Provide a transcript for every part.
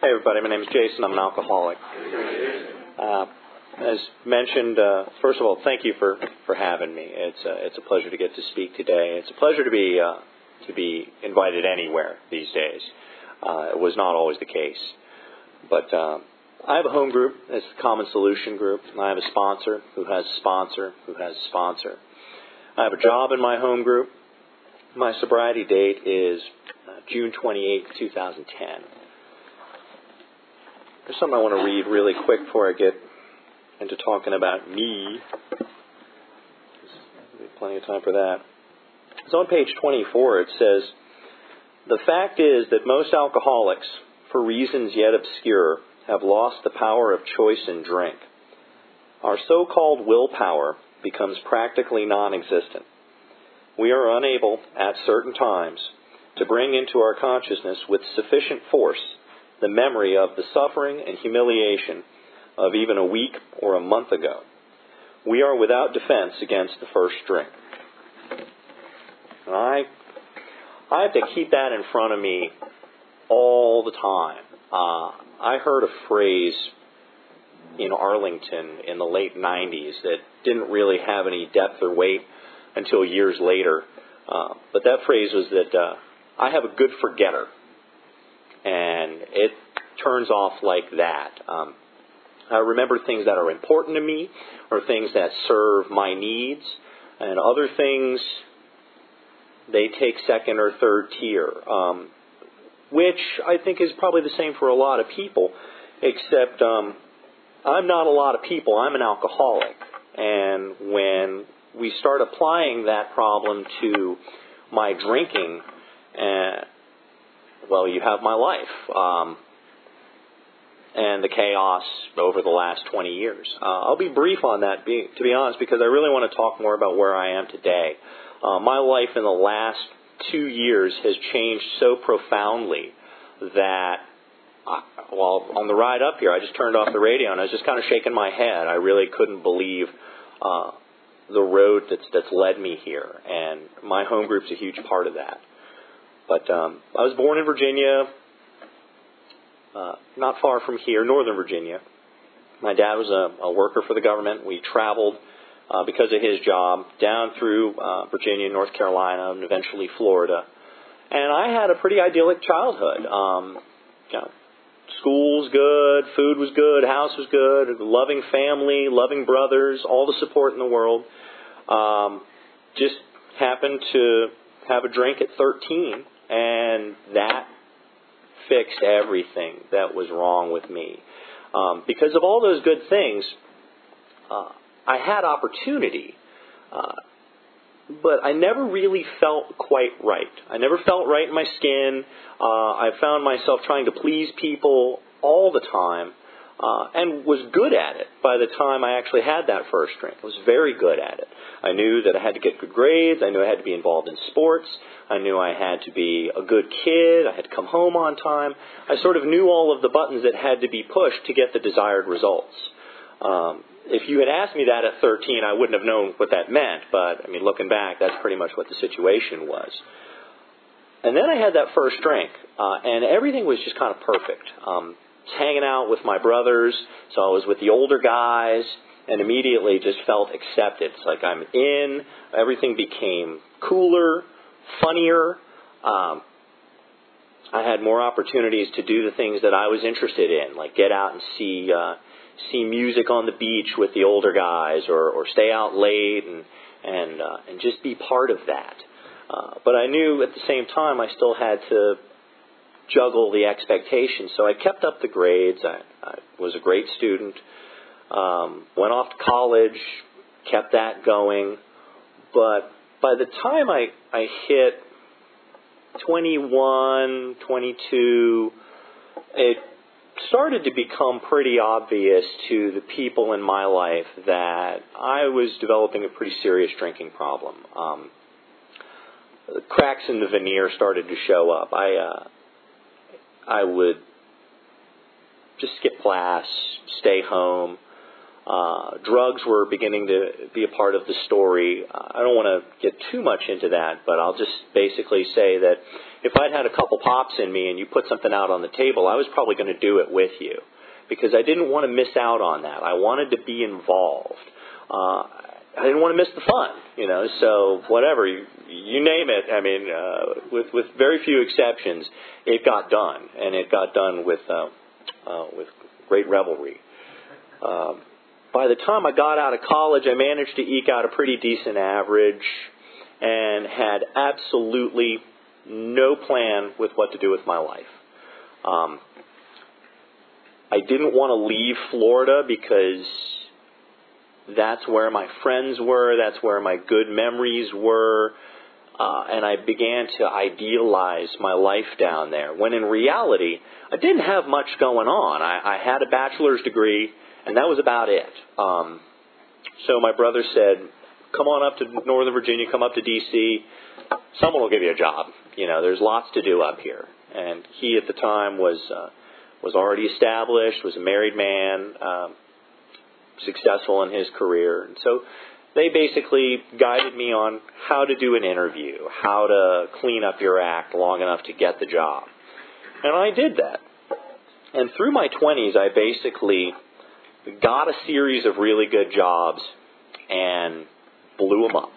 Hey everybody, my name is Jason. I'm an alcoholic. As mentioned, first of all, thank you for having me. It's a pleasure to get to speak today. It's a pleasure to be invited anywhere these days. It was not always the case, but I have a home group. It's the Common Solution Group. And I have a sponsor who has a sponsor who has a sponsor. I have a job in my home group. My sobriety date is June 28, 2010. There's something I want to read really quick before I get into talking about me. There's plenty of time for that. It's on page 24. It says, "The fact is that most alcoholics, for reasons yet obscure, have lost the power of choice in drink. Our so-called willpower becomes practically non-existent. We are unable, at certain times, to bring into our consciousness with sufficient force the memory of the suffering and humiliation of even a week or a month ago. We are without defense against the first drink." And I have to keep that in front of me all the time. I heard a phrase in Arlington in the late 90s that didn't really have any depth or weight until years later. But that phrase was that I have a good forgetter. And it turns off like that. I remember things that are important to me or things that serve my needs, and other things, they take second or third tier, which I think is probably the same for a lot of people, except I'm not a lot of people. I'm an alcoholic. And when we start applying that problem to my drinking, well, you have my life and the chaos over the last 20 years. I'll be brief on that, to be honest, because I really want to talk more about where I am today. My life in the last 2 years has changed so profoundly that, well, on the ride up here, I just turned off the radio and I was just kind of shaking my head. I really couldn't believe the road that's led me here, and my home group's a huge part of that. But I was born in Virginia, not far from here, Northern Virginia. My dad was a worker for the government. We traveled because of his job down through Virginia, North Carolina, and eventually Florida. And I had a pretty idyllic childhood. School was good, food was good, house was good, a loving family, loving brothers, all the support in the world. Just happened to have a drink at 13. And that fixed everything that was wrong with me. Because of all those good things, I had opportunity, but I never really felt quite right. I never felt right in my skin. I found myself trying to please people all the time, and was good at it by the time I actually had that first drink. I was very good at it. I knew that I had to get good grades. I knew I had to be involved in sports. I knew I had to be a good kid. I had to come home on time. I sort of knew all of the buttons that had to be pushed to get the desired results. If you had asked me that at 13, I wouldn't have known what that meant. But, I mean, looking back, that's pretty much what the situation was. And then I had that first drink, and everything was just kind of perfect. Hanging out with my brothers, so I was with the older guys, and immediately just felt accepted. It's like I'm in. Everything became cooler, funnier. I had more opportunities to do the things that I was interested in, like get out and see music on the beach with the older guys, or stay out late and just be part of that. But I knew at the same time I still had to juggle the expectations, so I kept up the grades. I was a great student. Went off to college, kept that going. But by the time I hit 21, 22, it started to become pretty obvious to the people in my life that I was developing a pretty serious drinking problem. The cracks in the veneer started to show up. I would just skip class, stay home. Drugs were beginning to be a part of the story. I don't want to get too much into that, but I'll just basically say that if I'd had a couple pops in me and you put something out on the table, I was probably going to do it with you because I didn't want to miss out on that. I wanted to be involved. I didn't want to miss the fun, so whatever, you name it. I mean, with very few exceptions, it got done, and it got done with great revelry. By the time I got out of college, I managed to eke out a pretty decent average and had absolutely no plan with what to do with my life. I didn't want to leave Florida because that's where my friends were, that's where my good memories were, and I began to idealize my life down there, when in reality, I didn't have much going on. I had a bachelor's degree, and that was about it. So my brother said, come on up to Northern Virginia, come up to D.C., someone will give you a job. There's lots to do up here. And he at the time was already established, was a married man, successful in his career. And so they basically guided me on how to do an interview, how to clean up your act long enough to get the job. And I did that. And through my 20s, I basically got a series of really good jobs and blew them up.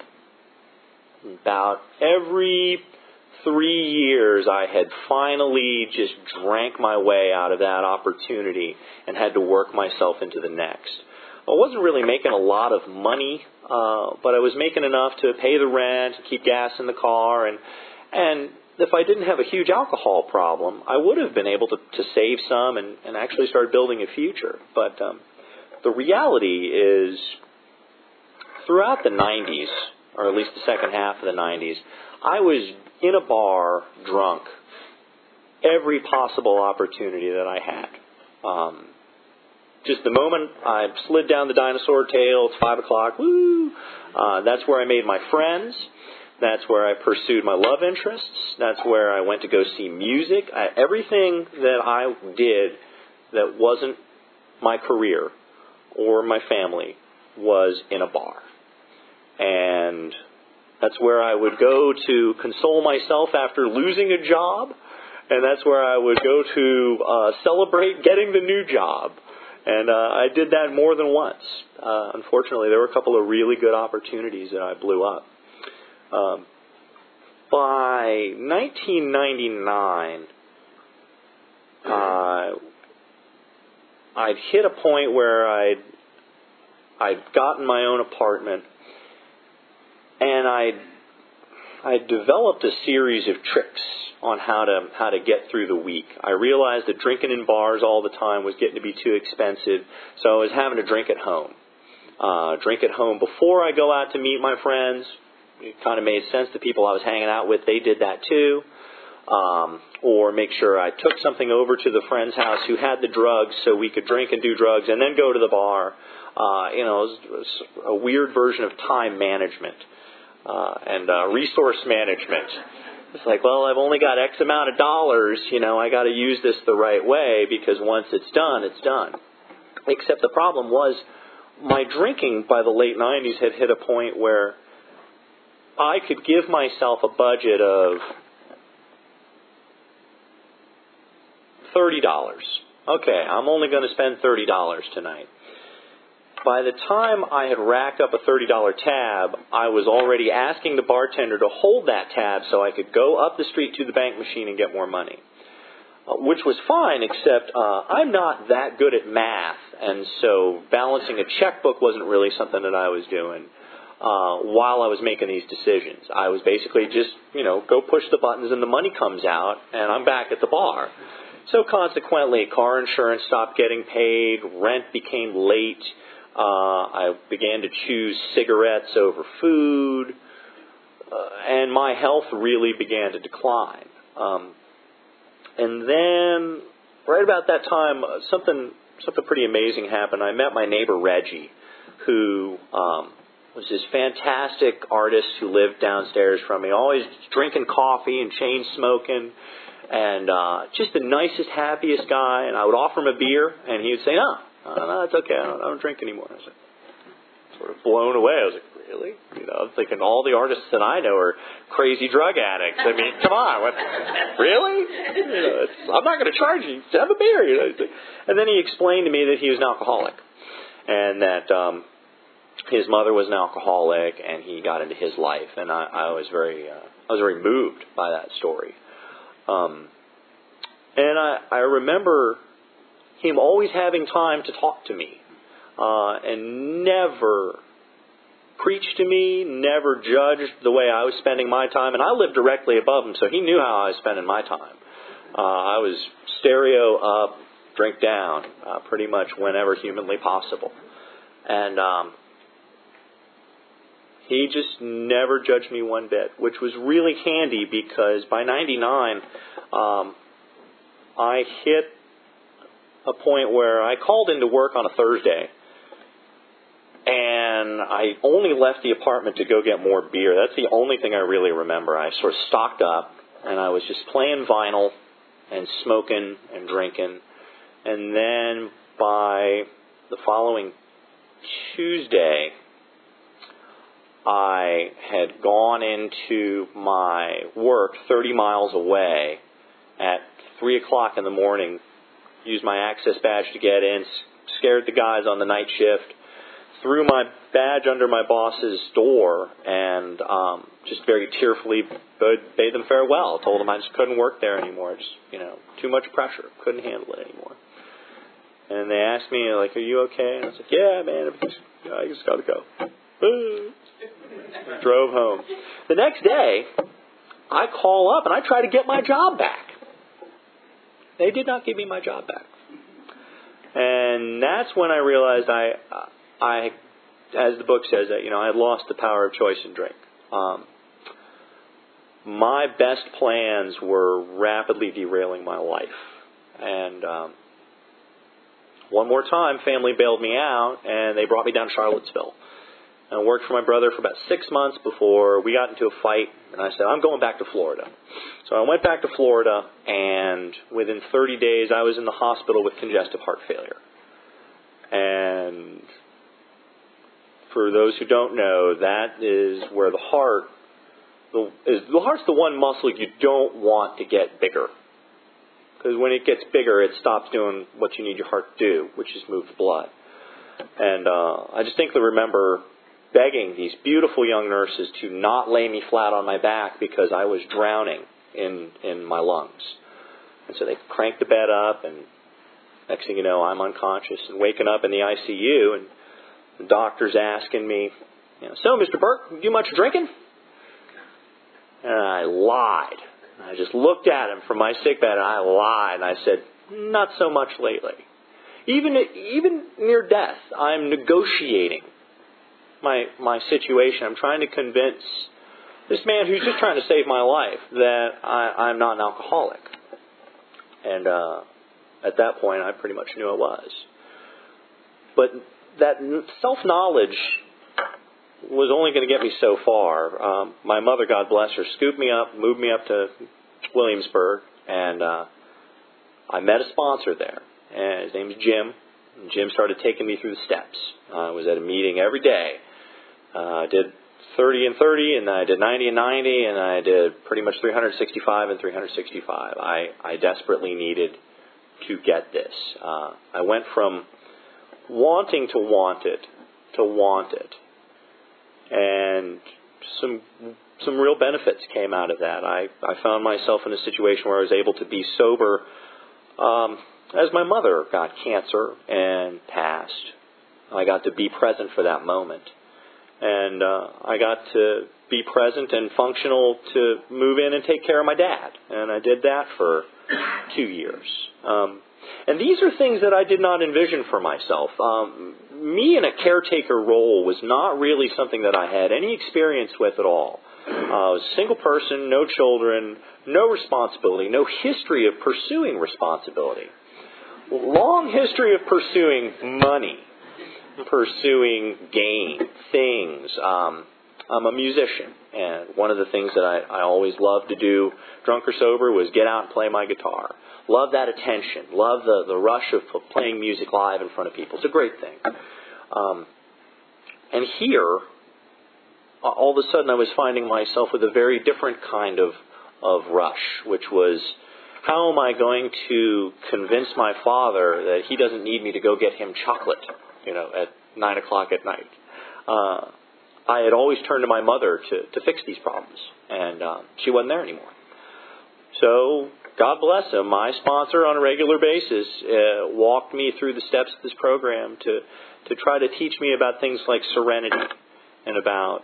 About every 3 years, I had finally just drank my way out of that opportunity and had to work myself into the next. I wasn't really making a lot of money, but I was making enough to pay the rent, keep gas in the car, and if I didn't have a huge alcohol problem, I would have been able to save some and actually start building a future. But the reality is, throughout the 90s, or at least the second half of the 90s, I was in a bar drunk every possible opportunity that I had. Just the moment I slid down the dinosaur tail, it's 5 o'clock, woo! That's where I made my friends. That's where I pursued my love interests. That's where I went to go see music. Everything that I did that wasn't my career or my family was in a bar. And that's where I would go to console myself after losing a job. And that's where I would go to celebrate getting the new job. And I did that more than once. Unfortunately, there were a couple of really good opportunities that I blew up. By 1999, I'd hit a point where I'd gotten my own apartment, and I developed a series of tricks on how to get through the week. I realized that drinking in bars all the time was getting to be too expensive, so I was having to drink at home. Drink at home before I go out to meet my friends. It kind of made sense. The people I was hanging out with, they did that too. Or make sure I took something over to the friend's house who had the drugs so we could drink and do drugs and then go to the bar. It was a weird version of time management. And resource management. It's like, well, I've only got X amount of dollars, I got to use this the right way because once it's done, it's done. Except the problem was my drinking by the late 90s had hit a point where I could give myself a budget of $30. Okay, I'm only going to spend $30 tonight. By the time I had racked up a $30 tab, I was already asking the bartender to hold that tab so I could go up the street to the bank machine and get more money. Which was fine, except I'm not that good at math, and so balancing a checkbook wasn't really something that I was doing while I was making these decisions. I was basically just, go push the buttons and the money comes out, and I'm back at the bar. So consequently, car insurance stopped getting paid, rent became late, I began to choose cigarettes over food, and my health really began to decline. And then, right about that time, something pretty amazing happened. I met my neighbor Reggie, who was this fantastic artist who lived downstairs from me, always drinking coffee and chain smoking, and just the nicest, happiest guy. And I would offer him a beer, and he would say, no, it's okay, I don't drink anymore. I was like, sort of blown away. I was like, really? I'm thinking all the artists that I know are crazy drug addicts. I mean, come on, really? I'm not going to charge you to have a beer. And then he explained to me that he was an alcoholic, and that his mother was an alcoholic, and he got into his life. And I was very moved by that story. And I remember him always having time to talk to me, and never preached to me, never judged the way I was spending my time. And I lived directly above him, so he knew how I was spending my time. I was stereo up, drink down, pretty much whenever humanly possible. And he just never judged me one bit, which was really handy because by 99, I hit a point where I called into work on a Thursday, and I only left the apartment to go get more beer. That's the only thing I really remember. I sort of stocked up, and I was just playing vinyl and smoking and drinking. And then by the following Tuesday, I had gone into my work 30 miles away at 3 o'clock in the morning, used my access badge to get in, scared the guys on the night shift, threw my badge under my boss's door, and just very tearfully bade them farewell. Told them I just couldn't work there anymore. Just, too much pressure. Couldn't handle it anymore. And they asked me, like, are you okay? And I was like, yeah, man, I just got to go. Drove home. The next day, I call up and I try to get my job back. They did not give me my job back. And that's when I realized I, as the book says, that I had lost the power of choice in drink. My best plans were rapidly derailing my life. And one more time, family bailed me out, and they brought me down to Charlottesville. And I worked for my brother for about 6 months before we got into a fight, and I said, I'm going back to Florida. So I went back to Florida, and within 30 days, I was in the hospital with congestive heart failure. And for those who don't know, that is where the heart's the one muscle you don't want to get bigger. Because when it gets bigger, it stops doing what you need your heart to do, which is move the blood. And I distinctly remember begging these beautiful young nurses to not lay me flat on my back because I was drowning in my lungs. And so they cranked the bed up, and next thing you know, I'm unconscious and waking up in the ICU, and the doctor's asking me, so, Mr. Burke, you do much drinking? And I lied. I just looked at him from my sickbed, and I lied, and I said, not so much lately. Even near death, I'm negotiating my situation. I'm trying to convince this man who's just trying to save my life that I'm not an alcoholic. And at that point, I pretty much knew I was. But that self-knowledge was only going to get me so far. My mother, God bless her, scooped me up, moved me up to Williamsburg, and I met a sponsor there. And his name was Jim. And Jim started taking me through the steps. I was at a meeting every day. I did 30 and 30, and then I did 90 and 90, and I did pretty much 365 and 365. I desperately needed to get this. I went from wanting to want it to want it. And some real benefits came out of that. I found myself in a situation where I was able to be sober as my mother got cancer and passed. I got to be present for that moment. And I got to be present and functional to move in and take care of my dad. And I did that for 2 years. And these are things that I did not envision for myself. Me in a caretaker role was not really something that I had any experience with at all. I was a single person, no children, no responsibility, no history of pursuing responsibility. Long history of pursuing money, pursuing gain, things. I'm a musician, and one of the things that I always loved to do, drunk or sober, was get out and play my guitar. Love that attention. Love the rush of playing music live in front of people. It's a great thing. And here, all of a sudden I was finding myself with a very different kind of rush, which was, how am I going to convince my father that he doesn't need me to go get him chocolate, at 9 o'clock at night? I had always turned to my mother to fix these problems, and she wasn't there anymore. So, God bless him, my sponsor on a regular basis walked me through the steps of this program to try to teach me about things like serenity and about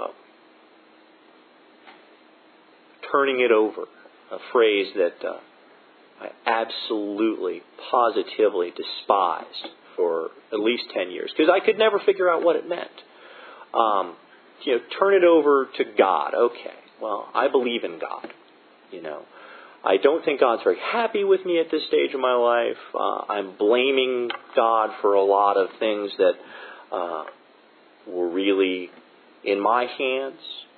turning it over, a phrase that I absolutely, positively despised for at least 10 years, because I could never figure out what it meant. Turn it over to God. Okay, well, I believe in God. I don't think God's very happy with me at this stage of my life. I'm blaming God for a lot of things that were really in my hands.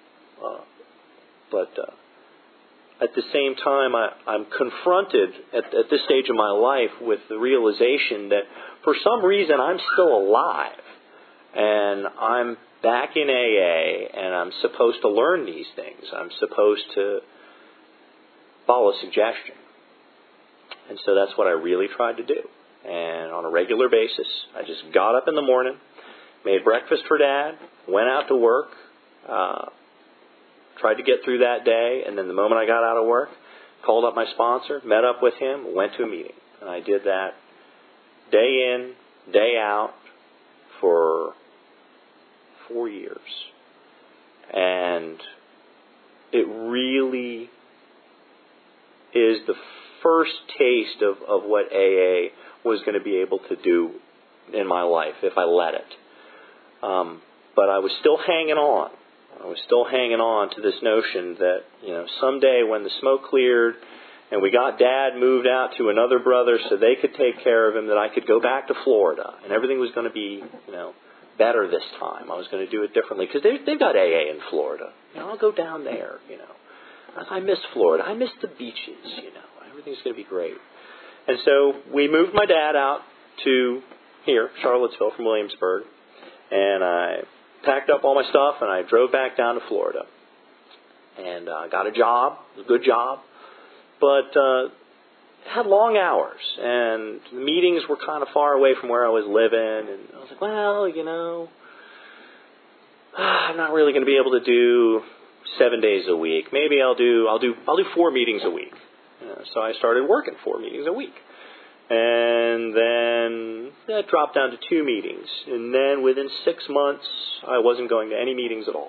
But at the same time, I'm confronted at this stage of my life with the realization that for some reason I'm still alive. And I'm back in AA, and I'm supposed to learn these things. I'm supposed to follow suggestion. And so that's what I really tried to do. And on a regular basis, I just got up in the morning, made breakfast for Dad, went out to work, tried to get through that day, and then the moment I got out of work, called up my sponsor, met up with him, went to a meeting. And I did that day in, day out for 4 years. And it really is the first taste of what AA was going to be able to do in my life if I let it. But I was still hanging on. I was still hanging on to this notion that, someday when the smoke cleared and we got Dad moved out to another brother so they could take care of him, that I could go back to Florida and everything was going to be, better this time. I was going to do it differently because they've got AA in Florida. I'll go down there, I miss Florida. I miss the beaches, Everything's going to be great. And so we moved my dad out to here, Charlottesville from Williamsburg, and I packed up all my stuff and I drove back down to Florida. And I got a job, it was a good job, but had long hours, and the meetings were kind of far away from where I was living, and I was like, well, I'm not really going to be able to do 7 days a week. Maybe I'll do 4 meetings a week. So I started working 4 meetings a week. And then that dropped down to 2 meetings. And then within 6 months, I wasn't going to any meetings at all.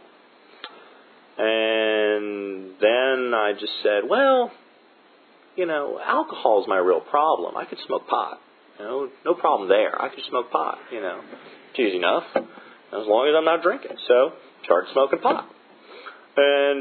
And then I just said, well, alcohol is my real problem. I could smoke pot. No problem there. I could smoke pot, It's easy enough, as long as I'm not drinking. So, started smoking pot. And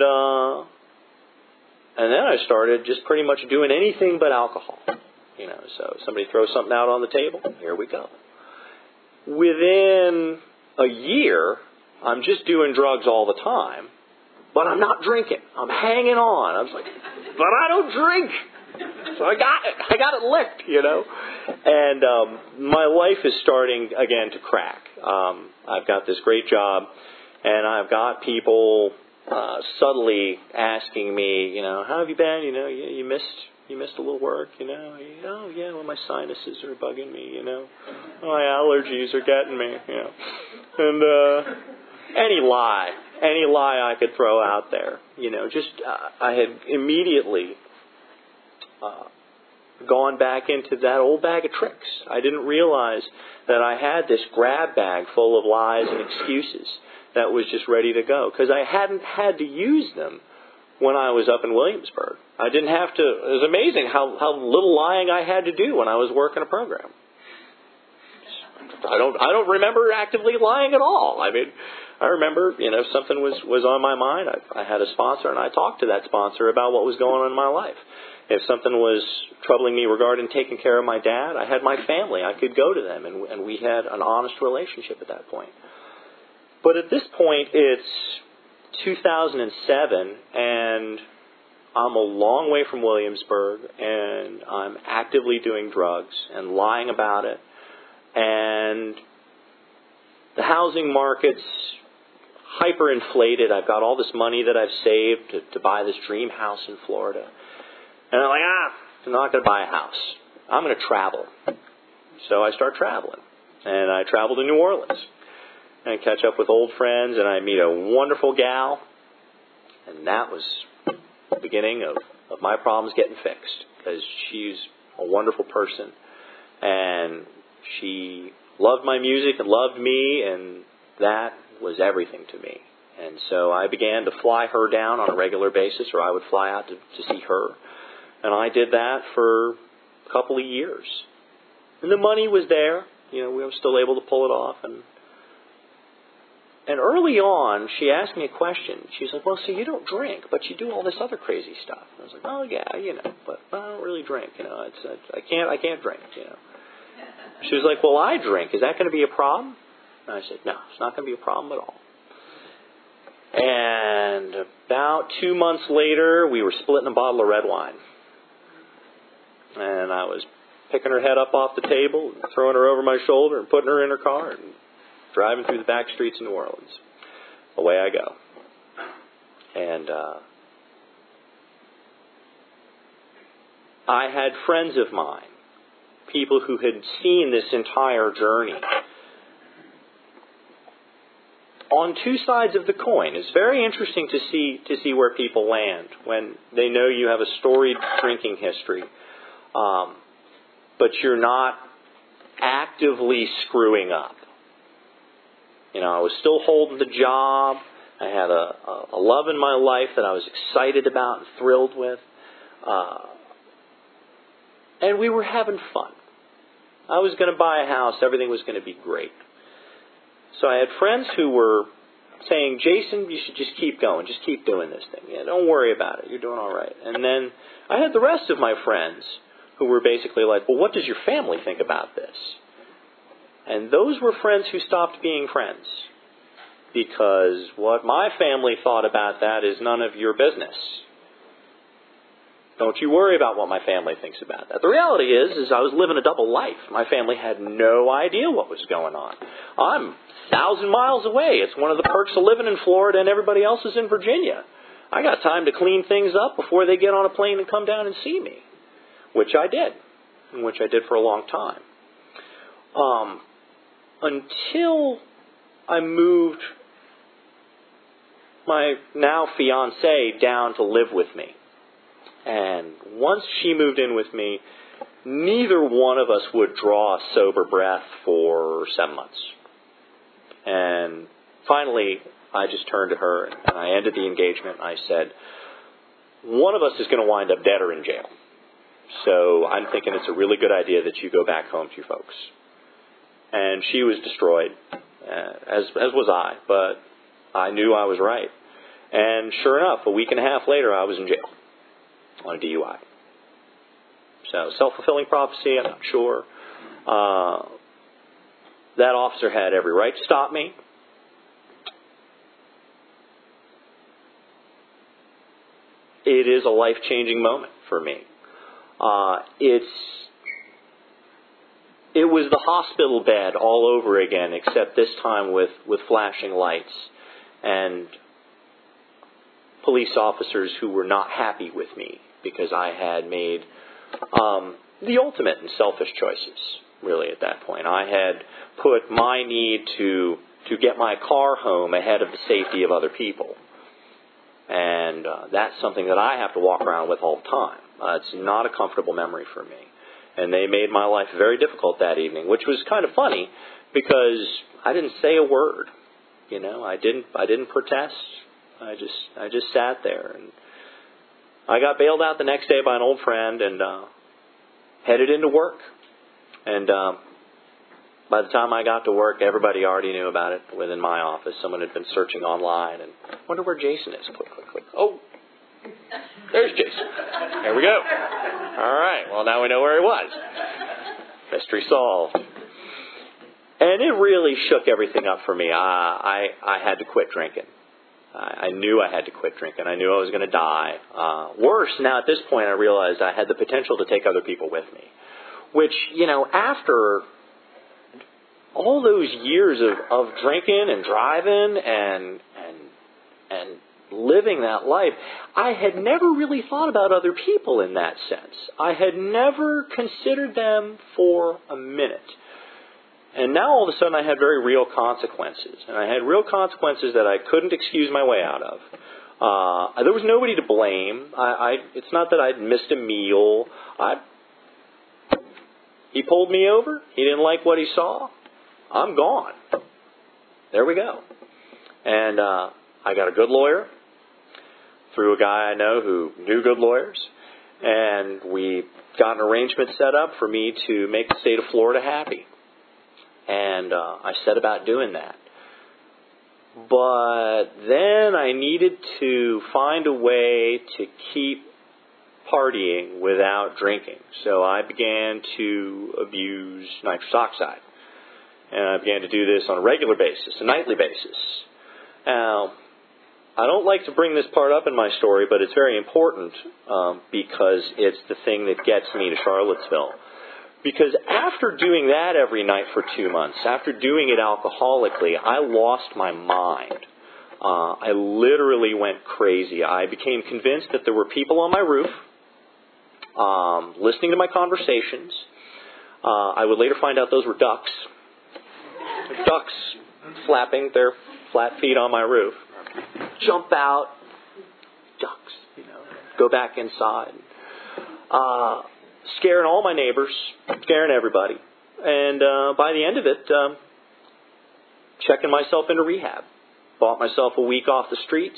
then I started just pretty much doing anything but alcohol. So somebody throws something out on the table, here we go. Within a year, I'm just doing drugs all the time, but I'm not drinking. I'm hanging on. I was like, but I don't drink. So I got it licked, And my life is starting again to crack. I've got this great job, and I've got people subtly asking me, how have you been? You missed a little work, Oh yeah, well my sinuses are bugging me, My allergies are getting me, And any lie I could throw out there, I had immediately gone back into that old bag of tricks. I didn't realize that I had this grab bag full of lies and excuses that was just ready to go, because I hadn't had to use them when I was up in Williamsburg. I didn't have to. It was amazing how little lying I had to do when I was working a program. I don't remember actively lying at all. I mean, I remember, if something was on my mind, I had a sponsor, and I talked to that sponsor about what was going on in my life. If something was troubling me regarding taking care of my dad, I had my family. I could go to them, and we had an honest relationship at that point. But at this point, it's 2007, and I'm a long way from Williamsburg, and I'm actively doing drugs and lying about it. And the housing markets, hyperinflated. I've got all this money that I've saved to buy this dream house in Florida. And I'm like, I'm not going to buy a house. I'm going to travel. So I start traveling. And I travel to New Orleans. And catch up with old friends. And I meet a wonderful gal. And that was the beginning of my problems getting fixed. Because she's a wonderful person. And she loved my music and loved me. And that was everything to me. And so I began to fly her down on a regular basis, or I would fly out to see her. And I did that for a couple of years. And the money was there. We were still able to pull it off. And early on, she asked me a question. She's like, well, so you don't drink, but you do all this other crazy stuff. And I was like, oh, yeah, but I don't really drink. I can't drink, She was like, well, I drink. Is that going to be a problem? And I said, no, it's not going to be a problem at all. And about 2 months later, we were splitting a bottle of red wine. And I was picking her head up off the table, and throwing her over my shoulder, and putting her in her car, and driving through the back streets of New Orleans. Away I go. And I had friends of mine, people who had seen this entire journey, on two sides of the coin. It's very interesting to see where people land when they know you have a storied drinking history, but you're not actively screwing up. I was still holding the job. I had a love in my life that I was excited about and thrilled with, and we were having fun. I was going to buy a house. Everything was going to be great. So I had friends who were saying, Jason, you should just keep going. Just keep doing this thing. Don't worry about it. You're doing all right. And then I had the rest of my friends who were basically like, well, what does your family think about this? And those were friends who stopped being friends. Because what my family thought about that is none of your business. Don't you worry about what my family thinks about that. The reality is I was living a double life. My family had no idea what was going on. I'm 1,000 miles away. It's one of the perks of living in Florida, and everybody else is in Virginia. I got time to clean things up before they get on a plane and come down and see me, which I did, and which I did for a long time. Until I moved my now fiancée down to live with me. And once she moved in with me, neither one of us would draw a sober breath for 7 months. And finally, I just turned to her and I ended the engagement. I said, one of us is going to wind up dead or in jail. So I'm thinking it's a really good idea that you go back home to your folks. And she was destroyed, as was I, but I knew I was right. And sure enough, a week and a half later, I was in jail on a DUI. So self-fulfilling prophecy, I'm not sure. That officer had every right to stop me. It is a life-changing moment for me. It was the hospital bed all over again, except this time with flashing lights and police officers who were not happy with me because I had made the ultimate in selfish choices, really, at that point. I had put my need to get my car home ahead of the safety of other people. And that's something that I have to walk around with all the time. It's not a comfortable memory for me. And they made my life very difficult that evening, which was kind of funny because I didn't say a word. I didn't protest. I just sat there, and I got bailed out the next day by an old friend and headed into work. And by the time I got to work, everybody already knew about it within my office. Someone had been searching online and wonder where Jason is. Click, click, click. Oh, there's Jason. There we go. All right. Well, now we know where he was. Mystery solved. And it really shook everything up for me. I had to quit drinking. I knew I had to quit drinking. I knew I was going to die. Worse, now at this point, I realized I had the potential to take other people with me. Which, after all those years of drinking and driving and and living that life, I had never really thought about other people in that sense. I had never considered them for a minute. And now all of a sudden I had very real consequences. And I had real consequences that I couldn't excuse my way out of. There was nobody to blame. It's not that I'd missed a meal. He pulled me over. He didn't like what he saw. I'm gone. There we go. And I got a good lawyer through a guy I know who knew good lawyers. And we got an arrangement set up for me to make the state of Florida happy. And I set about doing that. But then I needed to find a way to keep partying without drinking. So I began to abuse nitrous oxide. And I began to do this on a regular basis, a nightly basis. Now, I don't like to bring this part up in my story, but it's very important because it's the thing that gets me to Charlottesville. Because after doing that every night for 2 months, after doing it alcoholically, I lost my mind. I literally went crazy. I became convinced that there were people on my roof listening to my conversations. I would later find out those were ducks. Ducks flapping their flat feet on my roof. Jump out. Ducks, go back inside. Scaring all my neighbors, scaring everybody. And by the end of it, checking myself into rehab. Bought myself a week off the streets.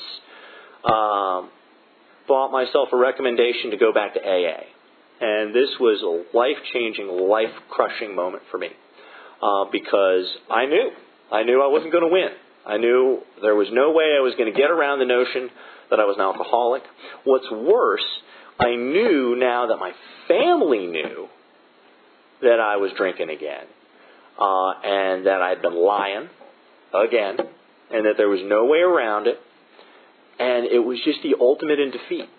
Bought myself a recommendation to go back to AA. And this was a life-changing, life-crushing moment for me. Because I knew I wasn't going to win. I knew there was no way I was going to get around the notion that I was an alcoholic. What's worse, I knew now that my family knew that I was drinking again, and that I'd been lying again, and that there was no way around it, and it was just the ultimate in defeat.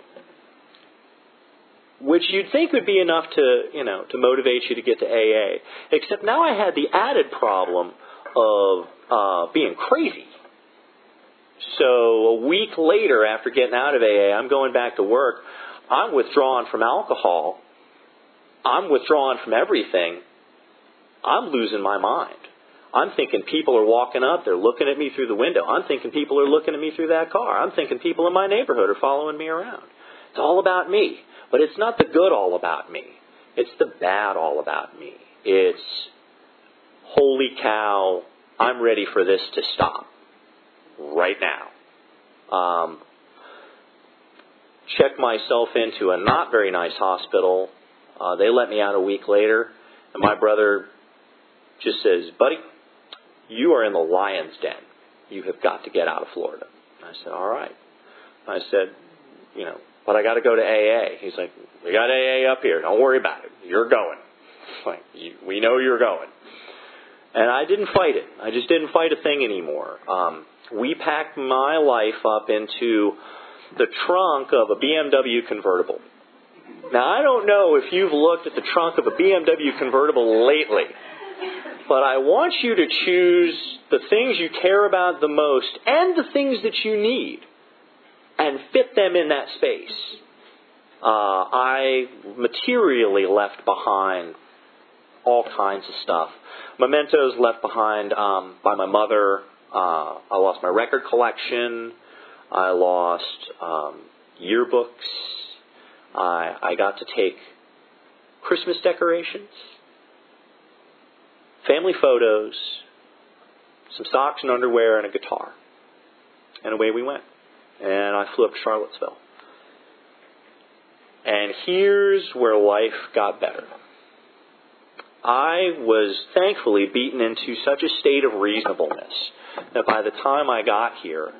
Which you'd think would be enough to motivate you to get to AA. Except now I had the added problem of being crazy. So a week later, after getting out of AA, I'm going back to work. I'm withdrawn from alcohol. I'm withdrawn from everything. I'm losing my mind. I'm thinking people are walking up. They're looking at me through the window. I'm thinking people are looking at me through that car. I'm thinking people in my neighborhood are following me around. It's all about me. But it's not the good all about me. It's the bad all about me. It's, holy cow, I'm ready for this to stop right now. Checked myself into a not very nice hospital. They let me out a week later. And my brother just says, buddy, you are in the lion's den. You have got to get out of Florida. I said, all right. I said, but I got to go to AA. He's like, we got AA up here. Don't worry about it. You're going. Like, we know you're going. And I didn't fight it. I just didn't fight a thing anymore. We packed my life up into the trunk of a BMW convertible. Now, I don't know if you've looked at the trunk of a BMW convertible lately, but I want you to choose the things you care about the most and the things that you need and fit them in that space. I materially left behind all kinds of stuff. Mementos left behind by my mother. I lost my record collection. I lost yearbooks. I got to take Christmas decorations, family photos, some socks and underwear, and a guitar. And away we went. And I flew up to Charlottesville. And here's where life got better. I was thankfully beaten into such a state of reasonableness that by the time I got here,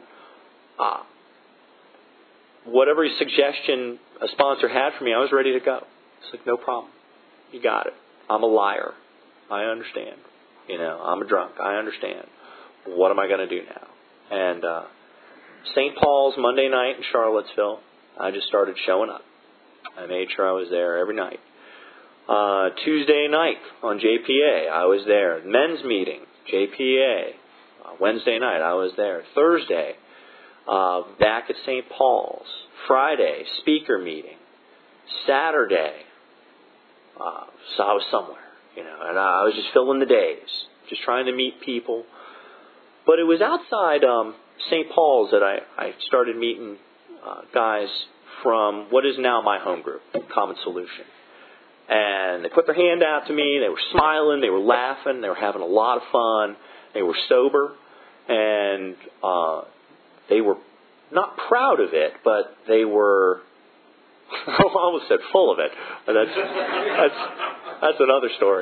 whatever suggestion a sponsor had for me, I was ready to go. It's like, no problem. You got it. I'm a liar. I understand. I'm a drunk. I understand. What am I going to do now? And St. Paul's Monday night in Charlottesville, I just started showing up. I made sure I was there every night. Tuesday night on JPA, I was there. Men's meeting, JPA. Wednesday night, I was there. Thursday, back at St. Paul's. Friday, speaker meeting. Saturday, so I was somewhere, and I was just filling the days, just trying to meet people. But it was outside St. Paul's that I started meeting guys from what is now my home group, Common Solution. And they put their hand out to me. They were smiling. They were laughing. They were having a lot of fun. They were sober. And they were not proud of it, but they were, I almost said full of it. That's another story.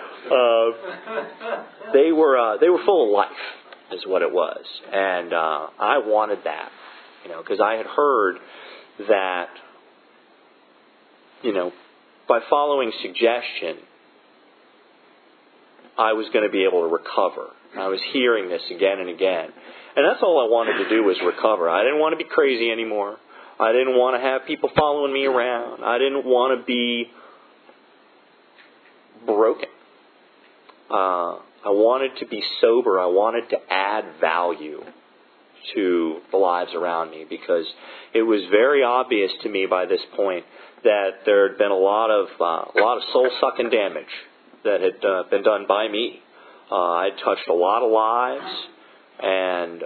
They were full of life, is what it was. And I wanted that, because I had heard that, by following suggestion, I was going to be able to recover. I was hearing this again and again. And that's all I wanted to do was recover. I didn't want to be crazy anymore. I didn't want to have people following me around. I didn't want to be broken. I wanted to be sober. I wanted to add value to the lives around me, because it was very obvious to me by this point that there had been a lot of soul-sucking damage that had been done by me. I had touched a lot of lives, and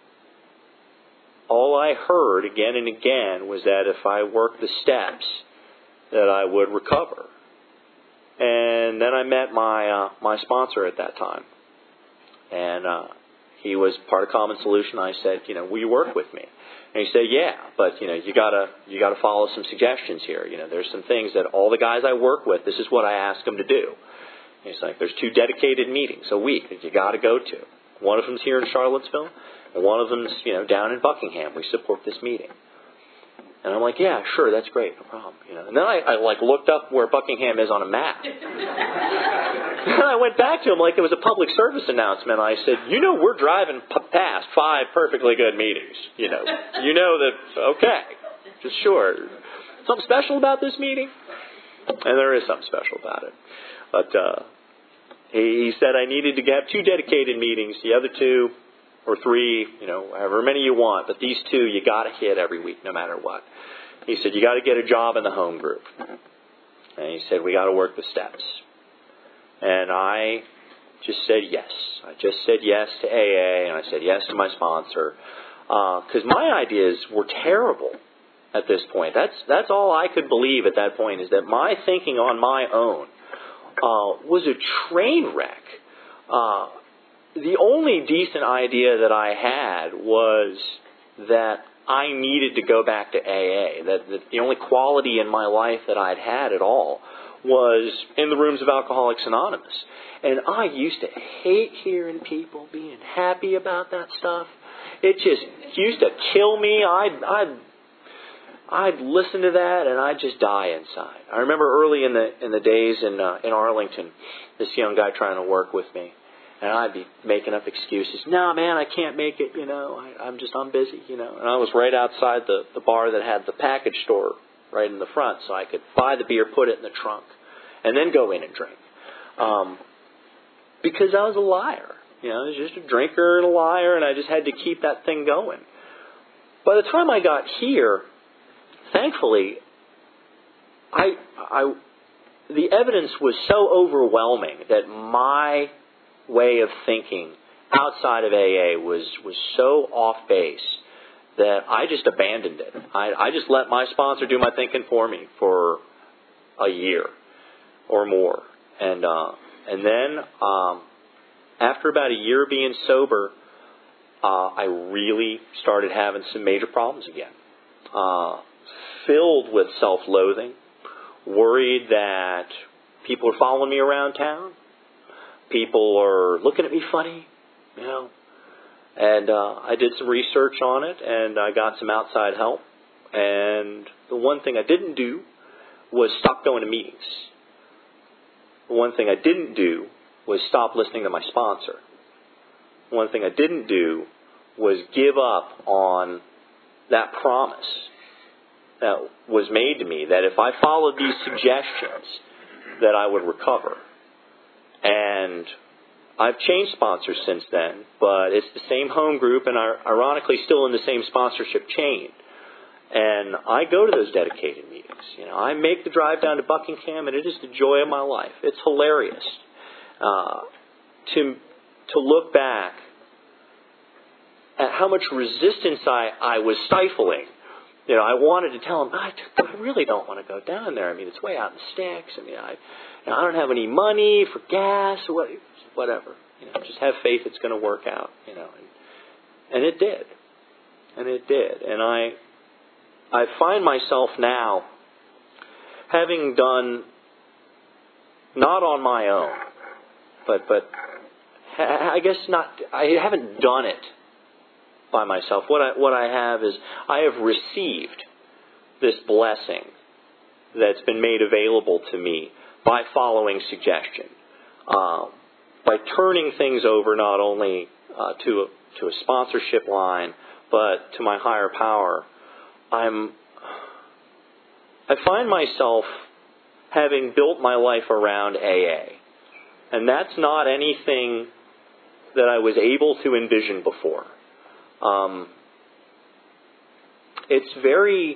all I heard again and again was that if I worked the steps, that I would recover. And then I met my sponsor at that time, and he was part of Common Solution. I said, will you work with me? And he said, yeah, but you gotta follow some suggestions here. There's some things that all the guys I work with, this is what I ask them to do. And he's like, there's 2 dedicated meetings a week that you got to go to. One of them's here in Charlottesville, and one of them's down in Buckingham. We support this meeting. And I'm like, yeah, sure, that's great, no problem. And then I looked up where Buckingham is on a map. And I went back to him like it was a public service announcement. I said, we're driving past 5 perfectly good meetings. You know that, okay, just sure. Something special about this meeting? And there is something special about it. But he said I needed to have 2 dedicated meetings. The other 2 or 3, however many you want, but these 2 you got to hit every week, no matter what. He said you got to get a job in the home group, and he said we got to work the steps. And I just said yes. I just said yes to AA, and I said yes to my sponsor, because my ideas were terrible at this point. That's all I could believe at that point, is that my thinking on my own was a train wreck. The only decent idea that I had was that I needed to go back to AA. That the only quality in my life that I'd had at all was in the rooms of Alcoholics Anonymous. And I used to hate hearing people being happy about that stuff. It just used to kill me. I'd listen to that and I'd just die inside. I remember early in the days in Arlington, this young guy trying to work with me. And I'd be making up excuses. No, man, I can't make it, I'm busy, And I was right outside the bar that had the package store right in the front, so I could buy the beer, put it in the trunk, and then go in and drink. Because I was a liar. I was just a drinker and a liar, and I just had to keep that thing going. By the time I got here, thankfully, the evidence was so overwhelming that my way of thinking outside of AA was so off base that I just abandoned it. I just let my sponsor do my thinking for me for a year or more. And then after about a year of being sober, I really started having some major problems again. Filled with self-loathing, worried that people are following me around town. People are looking at me funny, And I did some research on it, and I got some outside help. And the one thing I didn't do was stop going to meetings. The one thing I didn't do was stop listening to my sponsor. One thing I didn't do was give up on that promise that was made to me, that if I followed these suggestions, that I would recover. And I've changed sponsors since then, but it's the same home group and ironically still in the same sponsorship chain. And I go to those dedicated meetings. I make the drive down to Buckingham, and it is the joy of my life. It's hilarious to look back at how much resistance I was stifling. I wanted to tell them, I really don't want to go down there. It's way out in the sticks. I don't have any money for gas or whatever. Just have faith it's going to work out. And it did. And I find myself now having done, not on my own, but I guess not. I haven't done it by myself. What I have is I have received this blessing that's been made available to me by following suggestion, by turning things over not only to a sponsorship line, but to my higher power. I find myself having built my life around AA, and that's not anything that I was able to envision before. It's very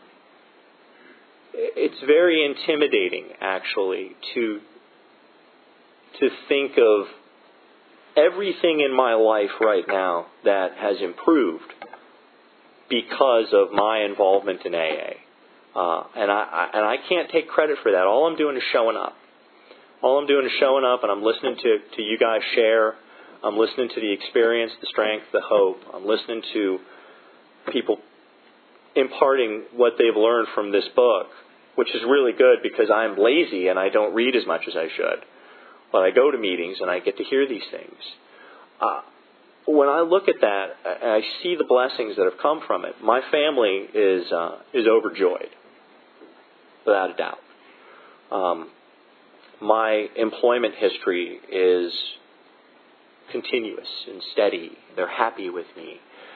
intimidating, actually, to think of everything in my life right now that has improved because of my involvement in AA. And I can't take credit for that. All I'm doing is showing up. And I'm listening to you guys share. I'm listening to the experience, the strength, the hope. I'm listening to people imparting what they've learned from this book, which is really good because I'm lazy and I don't read as much as I should. But I go to meetings and I get to hear these things. When I look at that, I see the blessings that have come from it. My family is overjoyed, without a doubt. My employment history is continuous and steady. They're happy with me.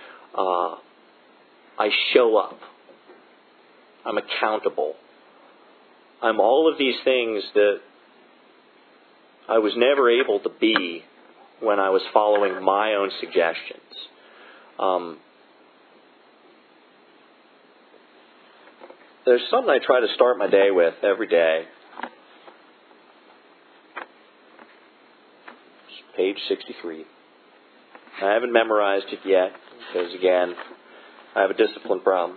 I show up. I'm accountable. I'm all of these things that I was never able to be when I was following my own suggestions. There's something I try to start my day with every day. It's page 63. I haven't memorized it yet because, again, I have a discipline problem.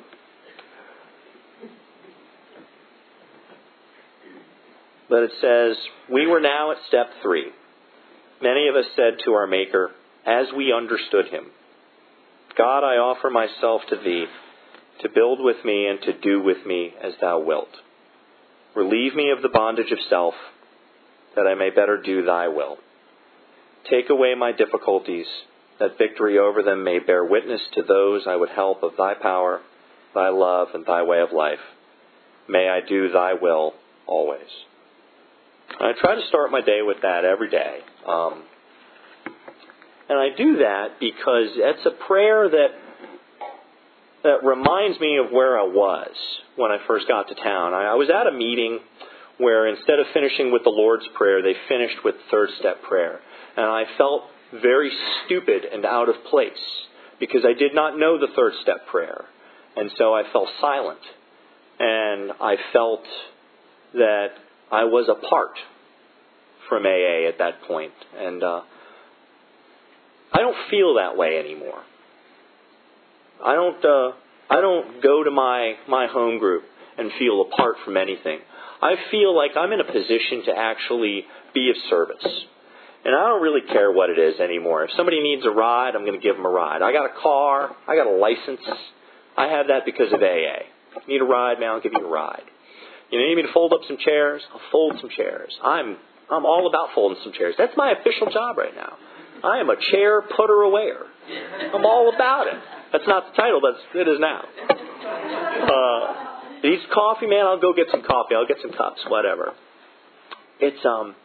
But it says, we were now at step 3. Many of us said to our Maker, as we understood Him, God, I offer myself to Thee, to build with me and to do with me as Thou wilt. Relieve me of the bondage of self, that I may better do Thy will. Take away my difficulties, that victory over them may bear witness to those I would help of Thy power, Thy love, and Thy way of life. May I do Thy will always. I try to start my day with that every day. And I do that because it's a prayer that reminds me of where I was when I first got to town. I was at a meeting where instead of finishing with the Lord's Prayer, they finished with third step prayer. And I felt very stupid and out of place because I did not know the third step prayer. And so I fell silent. And I felt that I was apart from AA at that point. And I don't feel that way anymore. I don't go to my home group and feel apart from anything. I feel like I'm in a position to actually be of service. And I don't really care what it is anymore. If somebody needs a ride, I'm going to give them a ride. I got a car. I got a license. I have that because of AA. If you need a ride, man, I'll give you a ride. You need me to fold up some chairs? I'll fold some chairs. I'm all about folding some chairs. That's my official job right now. I am a chair putter-awayer. I'm all about it. That's not the title, but it is now. Needs coffee, man, I'll go get some coffee. I'll get some cups, whatever. It's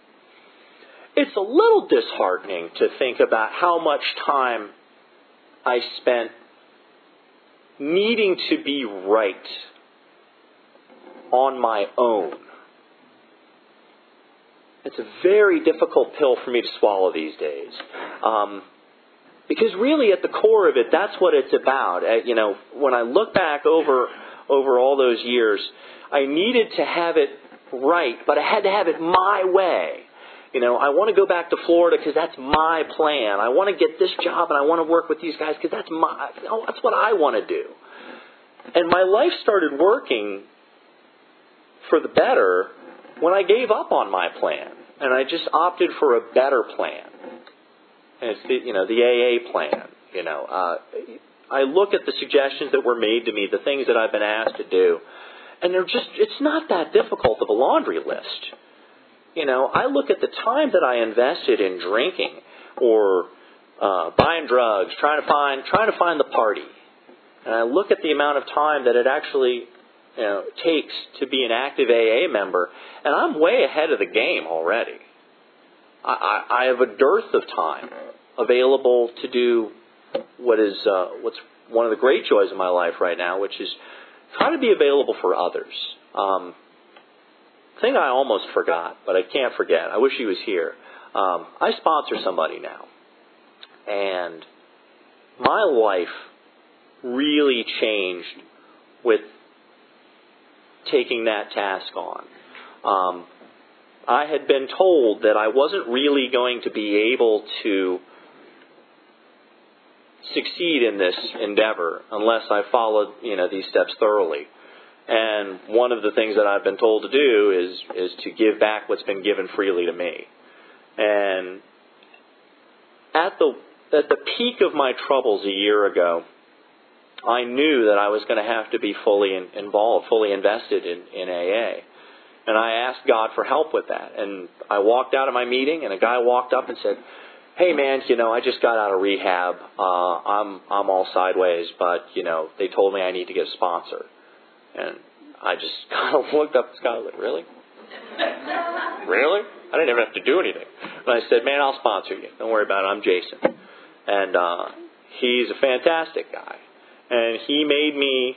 a little disheartening to think about how much time I spent needing to be right on my own It's a very difficult pill for me to swallow these days. Because really at the core of it, that's what it's about. When I look back over all those years, I needed to have it right, but I had to have it my way. I want to go back to Florida because that's my plan. I want to get this job and I want to work with these guys because that's what I want to do. And my life started working for the better when I gave up on my plan and I just opted for a better plan. And it's the AA plan. I look at the suggestions that were made to me, the things that I've been asked to do, and it's not that difficult of a laundry list. I look at the time that I invested in drinking or buying drugs, trying to find the party, and I look at the amount of time that it actually takes to be an active AA member, and I'm way ahead of the game already. I have a dearth of time available to do what's one of the great joys of my life right now, which is try to be available for others. Thing I almost forgot, but I can't forget. I wish he was here. I sponsor somebody now, and my life really changed with taking that task on. I had been told that I wasn't really going to be able to succeed in this endeavor unless I followed, these steps thoroughly. And one of the things that I've been told to do is to give back what's been given freely to me. And at the peak of my troubles a year ago, I knew that I was going to have to be fully involved, fully invested in AA. And I asked God for help with that. And I walked out of my meeting, and a guy walked up and said, "Hey, man, I just got out of rehab. I'm all sideways, but, they told me I need to get a sponsor." And I just kind of looked up at this guy and was like, "Really? Really? I didn't even have to do anything." And I said, "Man, I'll sponsor you. Don't worry about it. I'm Jason." And he's a fantastic guy. And he made me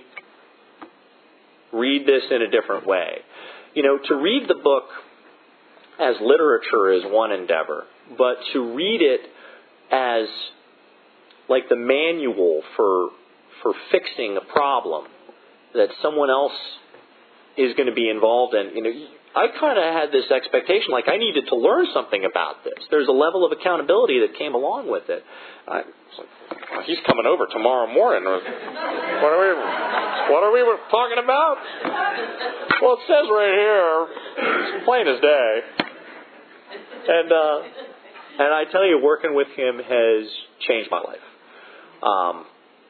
read this in a different way. To read the book as literature is one endeavor, but to read it as like the manual for fixing a problem that someone else is going to be involved in, I kind of had this expectation, like I needed to learn something about this. There's a level of accountability that came along with it. I was like, "Well, he's coming over tomorrow morning. What are we talking about?" Well, it says right here, it's plain as day. And I tell you, working with him has changed my life.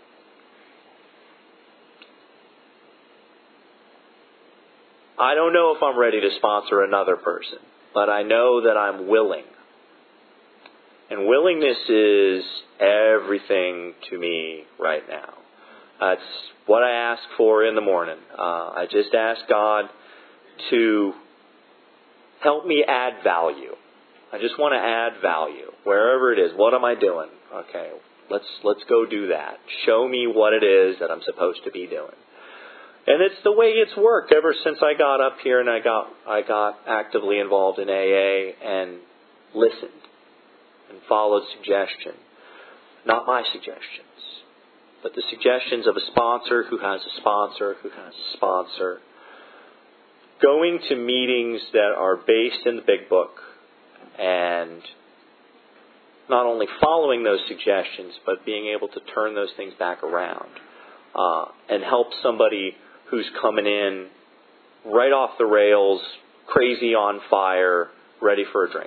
I don't know if I'm ready to sponsor another person, but I know that I'm willing. And willingness is everything to me right now. That's what I ask for in the morning. I just ask God to help me add value. I just want to add value wherever it is. What am I doing? Okay, let's go do that. Show me what it is that I'm supposed to be doing. And it's the way it's worked ever since I got up here and I got actively involved in AA and listened and followed suggestion. Not my suggestions, but the suggestions of a sponsor who has a sponsor who has a sponsor. Going to meetings that are based in the Big Book and not only following those suggestions, but being able to turn those things back around and help somebody who's coming in right off the rails, crazy on fire, ready for a drink.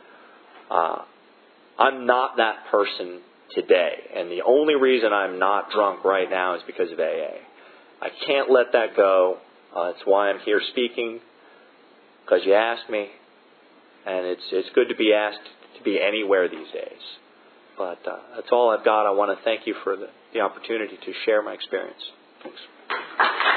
I'm not that person today, and the only reason I'm not drunk right now is because of AA. I can't let that go. That's why I'm here speaking, because you asked me, and it's good to be asked to be anywhere these days. But that's all I've got. I want to thank you for the opportunity to share my experience. Thanks.